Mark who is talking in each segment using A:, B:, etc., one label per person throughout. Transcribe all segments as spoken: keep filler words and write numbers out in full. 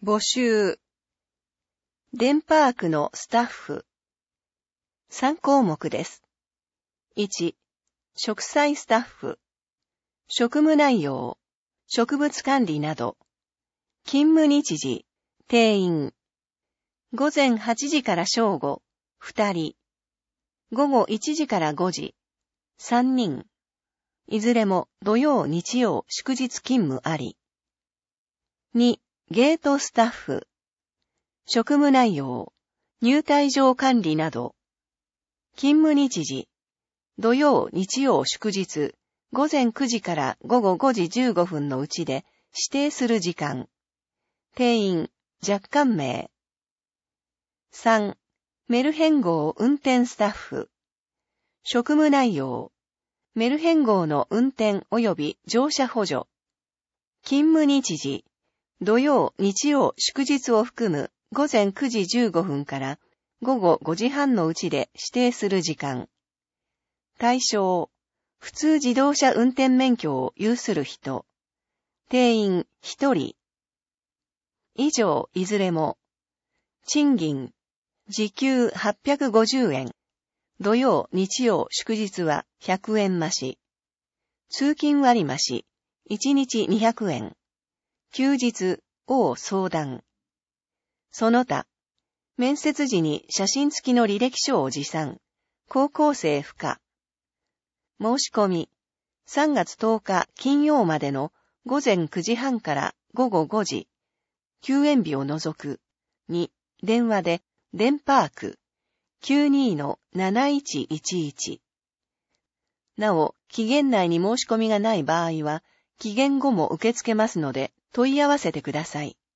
A: 募集。デンパークのスタッフ。さん項目です。いち、植栽スタッフ。職務内容、植物管理など。勤務日時、定員。午前はちじから正午、ふたり。午後いちじからごじ、さんにん。いずれも土曜日曜祝日勤務あり。に、ゲートスタッフ。職務内容、入退場管理など。勤務日時、土曜日曜祝日、午前くじから午後ごじじゅうごふんのうちで指定する時間。定員、若干名。さん、メルヘン号運転スタッフ。職務内容、メルヘン号の運転及び乗車補助。勤務日時、土曜日曜祝日を含む午前くじじゅうごふんから午後ごじはんのうちで指定する時間。対象、普通自動車運転免許を有する人。定員ひとり。以上いずれも。賃金、時給はっぴゃくごじゅうえん。土曜日曜祝日はひゃくえん増し。通勤割増、いちにちにひゃくえん。休日、を相談。その他、面接時に写真付きの履歴書を持参。高校生不可。申し込み、さんがつとおか金曜までの午前くじはんから午後ごじ。休園日を除く。に、電話で、デンパーク。きゅうにのなないちいちいち。なお、期限内に申し込みがない場合は、期限後も受け付けますので、問い合わせてください。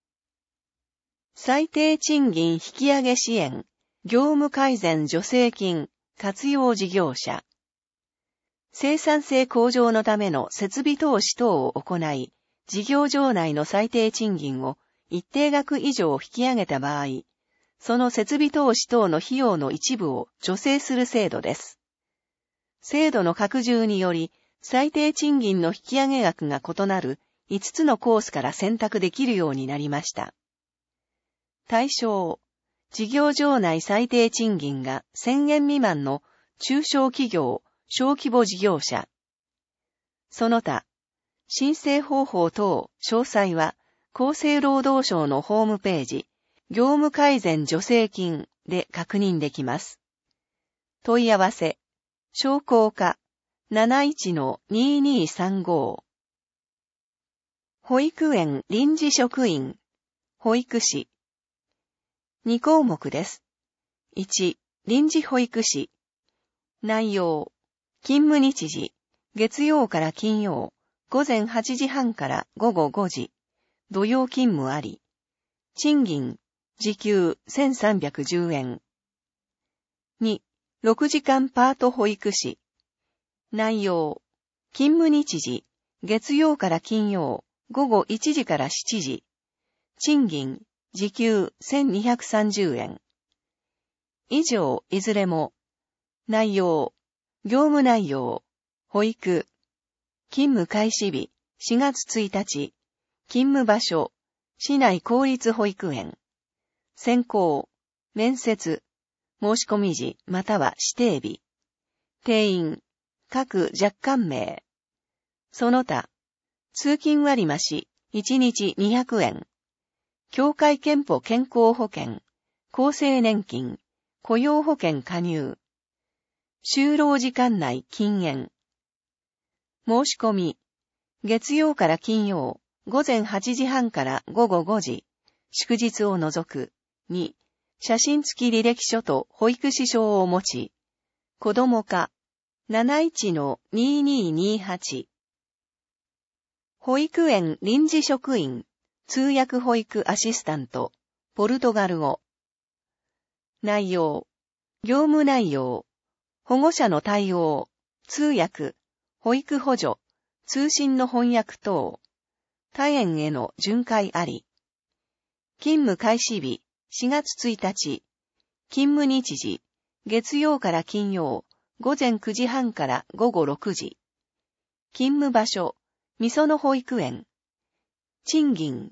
A: 最低賃金引き上げ支援、業務改善助成金、活用事業者。生産性向上のための設備投資等を行い、事業場内の最低賃金を一定額以上引き上げた場合、その設備投資等の費用の一部を助成する制度です。制度の拡充により、最低賃金の引き上げ額が異なるいつつのコースから選択できるようになりました。対象、事業場内最低賃金がせんえん未満の中小企業、小規模事業者。その他、申請方法等詳細は厚生労働省のホームページ、業務改善助成金で確認できます。問い合わせ、商工課 なないちのにーにーさんご。保育園臨時職員、保育士。に項目です。いち、臨時保育士。内容、勤務日時、月曜から金曜、午前はちじはんから午後ごじ、土曜勤務あり。賃金、時給せんさんびゃくじゅうえん。に、ろくじかんパート保育士。内容、勤務日時、月曜から金曜、午後いちじからしちじ。賃金、時給せんにひゃくさんじゅうえん。以上いずれも、内容、業務内容、保育、勤務開始日、しがつついたち、勤務場所、市内公立保育園。選考、面接、申し込み時または指定日。定員、各若干名。その他、通勤割増、いちにちにひゃくえん。協会憲法健康保険、厚生年金、雇用保険加入。就労時間内禁煙。申し込み、月曜から金曜、午前はちじはんから午後ごじ、祝日を除く。に、写真付き履歴書と保育士証を持ち、子ども課 なないちのにーにーにーはち。保育園臨時職員、通訳保育アシスタント、ポルトガル語。内容、業務内容、保護者の対応、通訳、保育補助、通信の翻訳等、他園への巡回あり。勤務開始日、しがつついたち、勤務日時、月曜から金曜、午前くじはんから午後ろくじ。勤務場所、みその保育園。賃金、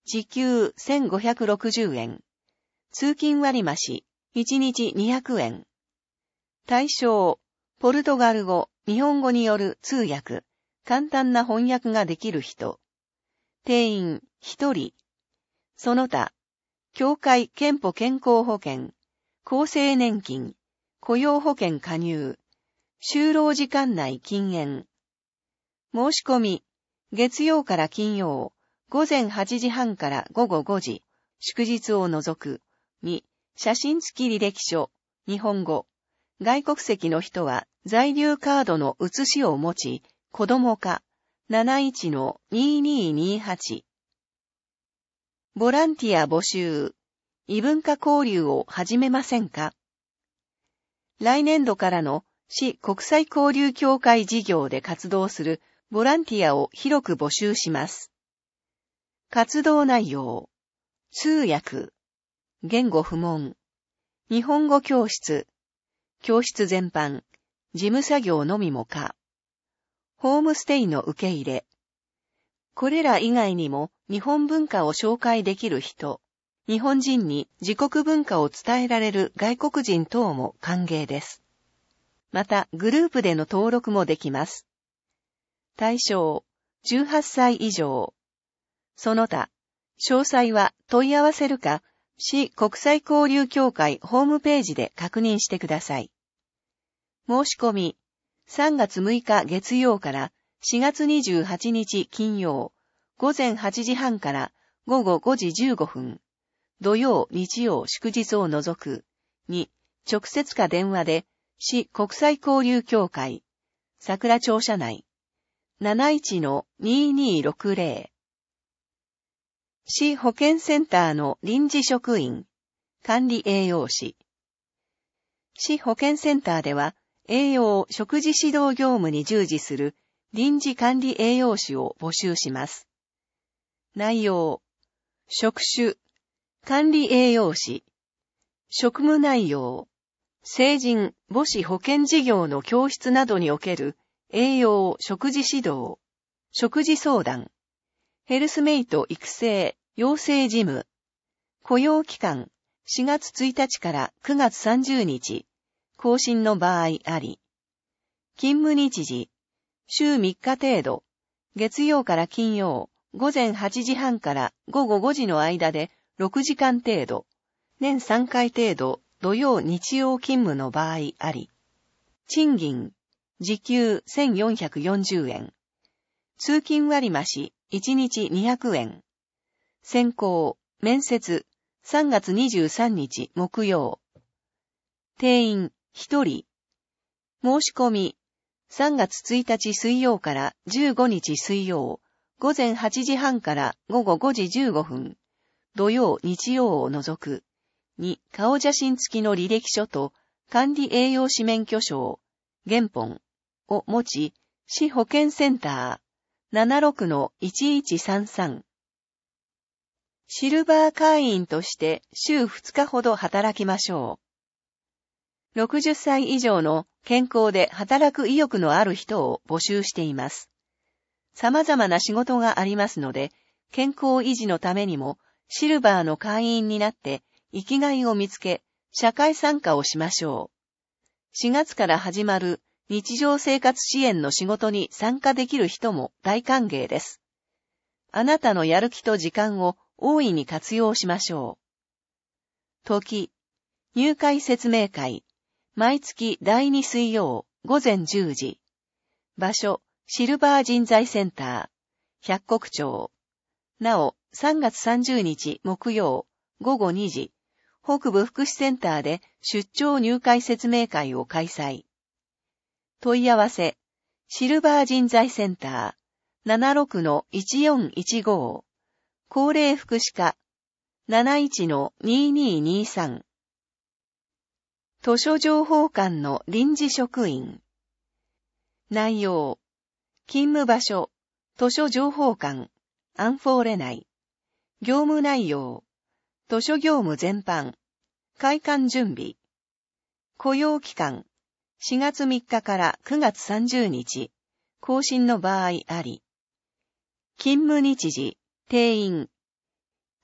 A: 時給せんごひゃくろくじゅうえん。通勤割増、いちにちにひゃくえん。対象、ポルトガル語、日本語による通訳、簡単な翻訳ができる人。定員、ひとり。その他、協会健保健康保険、厚生年金、雇用保険加入、就労時間内禁煙。申し込み、月曜から金曜、午前はちじはんから午後ごじ、祝日を除く。に、写真付き履歴書、日本語。外国籍の人は在留カードの写しを持ち、子供か、なないちのににーにーはち。ボランティア募集、異文化交流を始めませんか？来年度からの市国際交流協会事業で活動するボランティアを広く募集します。活動内容、通訳、言語不問、日本語教室、教室全般、事務作業のみも可。ホームステイの受け入れ。これら以外にも日本文化を紹介できる人、日本人に自国文化を伝えられる外国人等も歓迎です。また、グループでの登録もできます。対象、じゅうはっさい以上。その他、詳細は問い合わせるか、市国際交流協会ホームページで確認してください。申し込み、さんがつむいか月曜からしがつにじゅうはちにち金曜、午前はちじはんから午後ごじじゅうごふん、土曜、日曜、祝日を除く。に、直接か電話で、市国際交流協会、桜庁舎内、なないちのにーにーろくぜろ。市保健センターの臨時職員、管理栄養士。市保健センターでは、栄養・食事指導業務に従事する臨時管理栄養士を募集します。内容、職種、管理栄養士、職務内容、成人母子保健事業の教室などにおける栄養・食事指導、食事相談、ヘルスメイト育成、養成事務、雇用期間、しがつついたちからくがつさんじゅうにち、更新の場合あり。勤務日時、週みっか程度、月曜から金曜、午前はちじはんから午後ごじの間でろくじかん程度、年さんかい程度、土曜日曜勤務の場合あり。賃金、時給せんよんひゃくよんじゅうえん。通勤割増、いちにちにひゃくえん。選考、面接、さんがつにじゅうさんにち木曜。定員、ひとり。申し込み、さんがつついたち水曜からじゅうごにち水曜、午前はちじはんから午後ごじじゅうごふん、土曜日曜を除く。に、顔写真付きの履歴書と管理栄養士免許証、原本を持ち、市保健センター ななろくのいちいちさんさん。シルバー会員として週ふつかほど働きましょう。ろくじゅっさい以上の健康で働く意欲のある人を募集しています。様々な仕事がありますので、健康維持のためにもシルバーの会員になって生きがいを見つけ、社会参加をしましょう。しがつから始まる日常生活支援の仕事に参加できる人も大歓迎です。あなたのやる気と時間を大いに活用しましょう。時、入会説明会、毎月だいに水曜、午前じゅうじ。場所、シルバー人材センター、百石町。なお、さんがつさんじゅうにち木曜、午後にじ、北部福祉センターで出張入会説明会を開催。問い合わせ、シルバー人材センター、ななろくのいちよんいちご。高齢福祉課、なないちのににーにーさん。図書情報館の臨時職員。内容、勤務場所、図書情報館、アンフォーレ内。業務内容、図書業務全般、開館準備。雇用期間、しがつみっかからくがつさんじゅうにち、更新の場合あり。勤務日時、定員。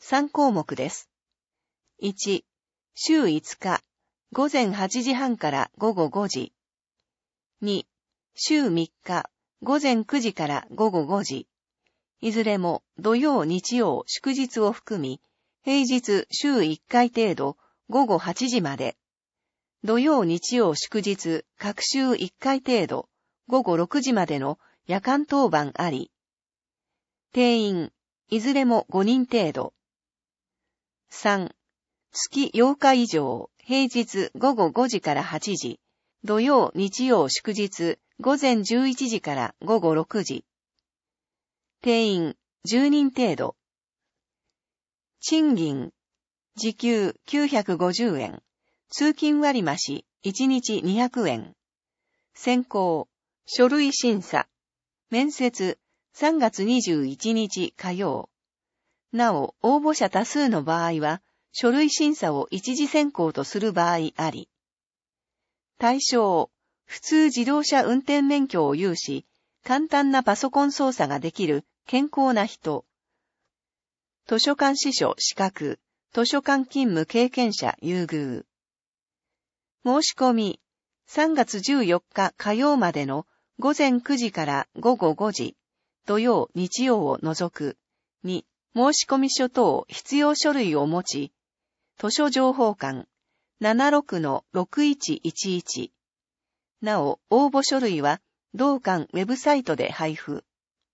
A: さんこうもくです。いち、週いつか、ごぜんはちじはんからごごごじ。に、週みっか、ごぜんくじからごごごじ。いずれも土曜日曜祝日を含み、平日週いっかい程度ごごはちじまで。土曜日曜祝日各週いっかい程度ごごろくじまでの夜間当番あり。定員、いずれもごにん程度。さん、月ようか以上、平日ごごごじからはちじ、土曜日曜祝日ごぜんじゅういちじからごごろくじ。定員、じゅうにん程度。賃金、時給きゅうひゃくごじゅうえん。通勤割増、いちにちにひゃくえん。選考、書類審査。面接、さんがつにじゅういちにち火曜。なお、応募者多数の場合は、書類審査を一次選考とする場合あり。対象、普通自動車運転免許を有し、簡単なパソコン操作ができる健康な人。図書館司書資格、図書館勤務経験者優遇。申し込み、さんがつじゅうよっか火曜までのごぜんくじからごごごじ、土曜日曜を除く、に、申込書等必要書類を持ち、図書情報館 ななろくのろくいちいちいち。なお、応募書類は同館ウェブサイトで配布。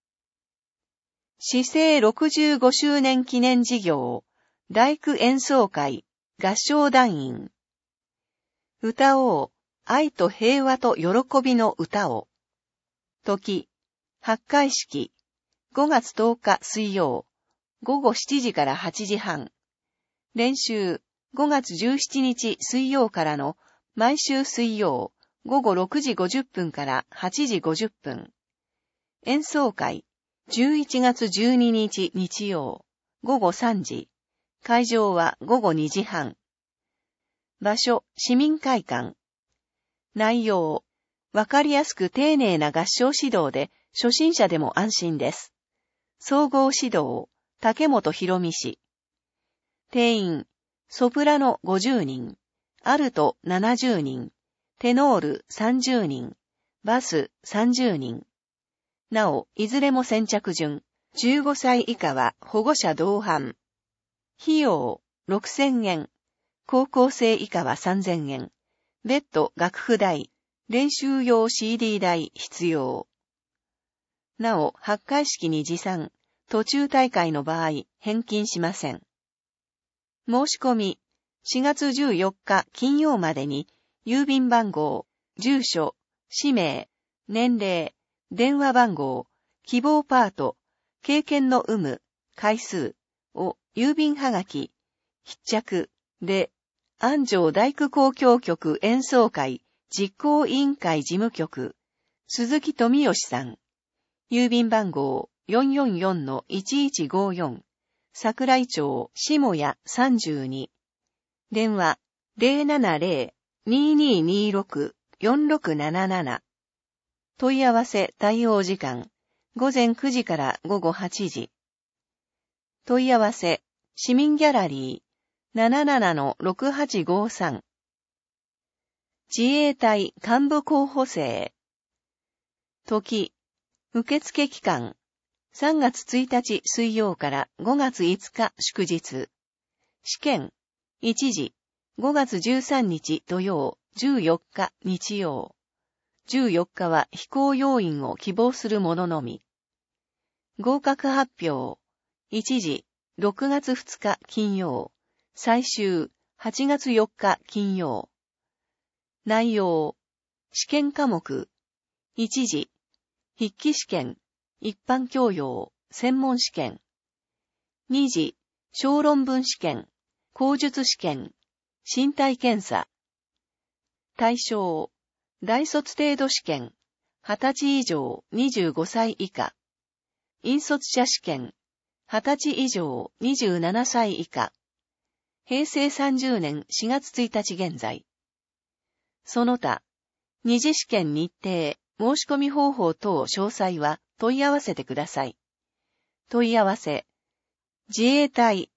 A: 市政ろくじゅうごしゅうねん記念事業、大工演奏会、合唱団員。歌おう、愛と平和と喜びの歌を。時、発会式、ごがつとおか水曜、ごごしちじからはちじはん。練習、ごがつじゅうしちにち水曜からの毎週水曜、ごごろくじごじゅっぷんからはちじごじゅっぷん。演奏会、じゅういちがつじゅうににち日曜、ごごさんじ。会場はごごにじはん。場所、市民会館。内容、わかりやすく丁寧な合唱指導で初心者でも安心です。総合指導、竹本博美氏。定員、ソプラノごじゅうにん、アルトななじゅうにん、テノールさんじゅうにん、バスさんじゅうにん。なお、いずれも先着順、じゅうごさい以下は保護者同伴。費用、ろくせんえん。高校生以下はさんぜんえん。別途楽譜代、練習用 シーディー 代必要。なお、発会式に持参、途中大会の場合、返金しません。申し込み、しがつじゅうよっか金曜までに、郵便番号、住所、氏名、年齢、電話番号、希望パート、経験の有無、回数を郵便はがき、必着で、安城大工交響曲演奏会実行委員会事務局、鈴木富義さん。郵便番号 よんよんよんのいちいちごよん、桜井町下谷さんじゅうに。電話 ゼロななゼロ にーにーにーろく よんろくなななな。問い合わせ対応時間、ごぜんくじからごごはちじ。問い合わせ、市民ギャラリー、ななななのろくはちごさん。自衛隊幹部候補生。時、受付期間、さんがつついたち水曜からごがついつか祝日。試験、いちじ、ごがつじゅうさんにち土曜、じゅうよっか日曜。じゅうよっかは非公要員を希望する者のみ。合格発表、いちじ、ろくがつふつか金曜、最終、はちがつよっか金曜。内容、試験科目、いちじ、筆記試験、一般教養、専門試験。にじ、小論文試験、口述試験、身体検査。対象、大卒程度試験、はたち以上にじゅうごさい以下。引率者試験、はたち以上にじゅうななさい以下。へいせいさんじゅうねんしがつついたち現在。その他、二次試験日程、申し込み方法等詳細は問い合わせてください。問い合わせ、自衛隊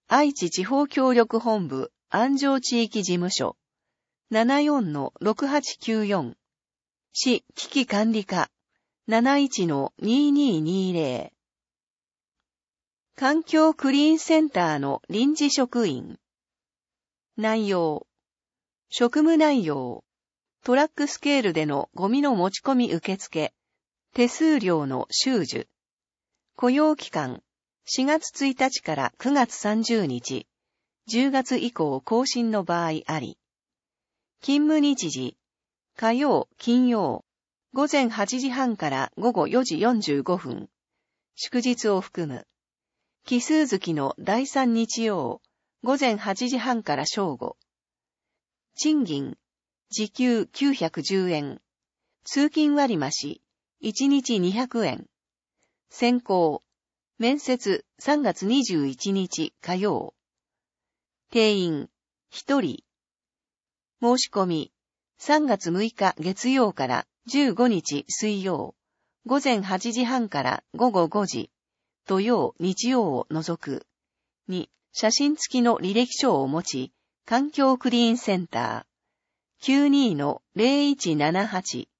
A: 愛知地方協力本部安城地域事務所 ななよんのろくはちきゅうよん 市危機管理課 なないちのにににぜろ 環境クリーンセンターの臨時職員。内容。職務内容。トラックスケールでのゴミの持ち込み受付。手数料の収受。雇用期間。しがつついたちからくがつさんじゅうにち。じゅうがつ以降更新の場合あり。勤務日時。火曜、金曜。午前はちじはんから午後よじよんじゅうごふん。祝日を含む。奇数月のだいさん日曜。午前はちじはんから正午。賃金。時給きゅうひゃくじゅうえん。通勤割増。いちにちにひゃくえん。選考。面接さんがつにじゅういちにち火曜。定員ひとり。申し込みさんがつむいか月曜からじゅうごにち水曜。午前はちじはんから午後ごじ。土曜、日曜を除く。に、写真付きの履歴書を持ち、環境クリーンセンター。きゅうにのぜろいちななはち